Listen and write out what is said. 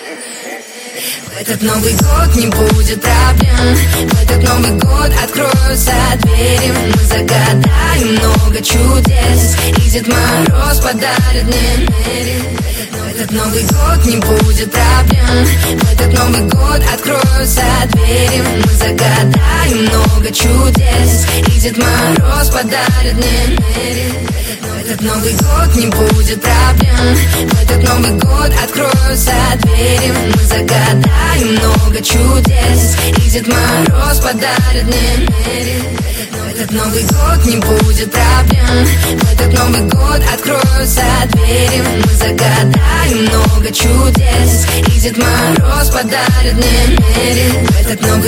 В этот Новый год не будет проблем. В этот Новый год откроются двери. Мы загадаем много чудес, и Дед Мороз подарит мне Мэри. В этот Новый год не будет проблем. В этот Новый год откроются двери. Мы загадаем много чудес, и Дед Мороз подарит мне Мэри. В этот Новый год не будет проблем. В этот Новый год откроются двери. Мы загадаем много чудес, и Дед Мороз подарит мне Мэри. В этот Новый год не будет проблем. В этот Новый год откроются двери. Мы загадаем много чудес, и Дед Мороз подарит мне Мэри. В этот Новый